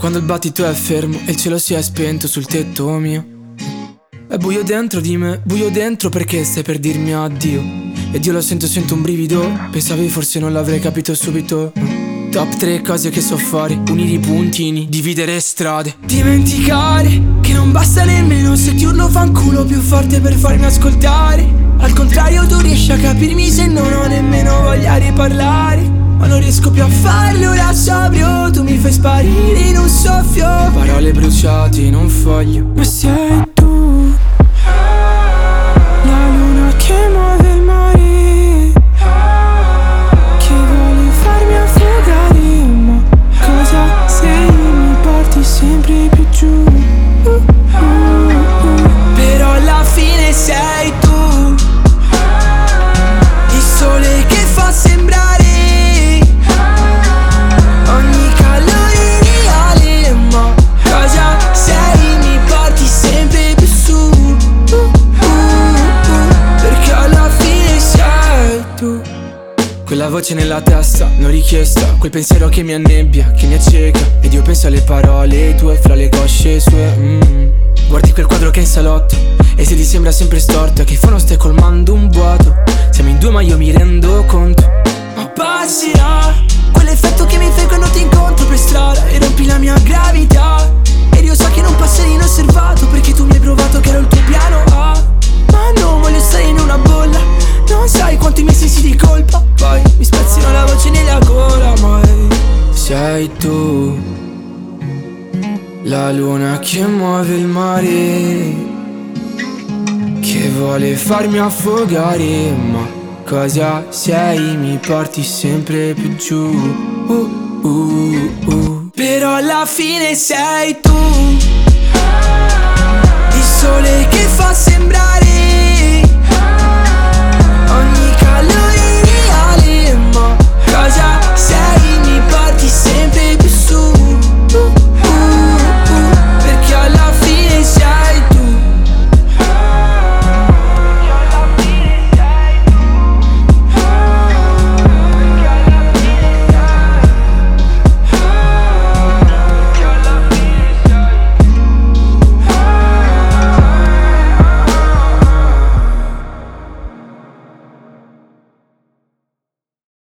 quando il battito è fermo e il cielo si è spento sul tetto mio. È buio dentro di me, buio dentro perché stai per dirmi addio. Ed io lo sento, sento un brivido. Pensavi forse non l'avrei capito subito. Top 3 cose che so fare: unire i puntini, dividere strade. Dimenticare che non basta nemmeno se ti urlo fanculo più forte per farmi ascoltare. Al contrario tu riesci a capirmi se non ho nemmeno voglia di parlare. Ma non riesco più a farlo ora sobrio. Tu mi fai sparire in un soffio. Parole bruciate in un foglio. Ma sei tu, la luna che muove il mare, che vuole farmi affogare. Ma cosa sei? Mi porti sempre più giù. Però alla fine sei tu, il sole che fa sembrare ogni calore reale. Ma cosa sei? Mi porti sempre più su. Perché alla fine sei tu. Quella voce nella testa, non richiesta, quel pensiero che mi annebbia, che mi acceca. Ed io penso alle parole tue fra le cosce sue. Guardi quel quadro che è in salotto e se ti sembra sempre storto, che in fondo stai colmando un vuoto. Siamo in due ma io mi rendo conto. Ma passerà quell'effetto che mi fai quando ti incontro per strada e rompi la mia gravità. Ed io so che non passerei inosservato perché tu mi hai provato che ero il tuo piano A. Ma non voglio stare in una bolla, non sai quanti miei sensi di colpa poi mi spezzino la voce nella gola. Ma sei tu, la luna che muove il mare, che vuole farmi affogare. Ma cosa sei? Mi porti sempre più giù. Però alla fine sei tu, il sole che fa sembrare ogni calore